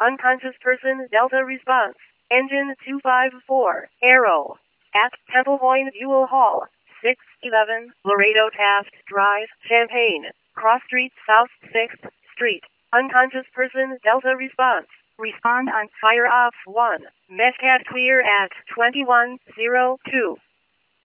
Unconscious person, Delta response. Engine 254, Arrow. At Temple Point Buell Hall, 611, Laredo Taft Drive, Champaign. Cross Street South 6th Street. Unconscious person, Delta response. Respond on fire off 1. Meshcat clear at 2102.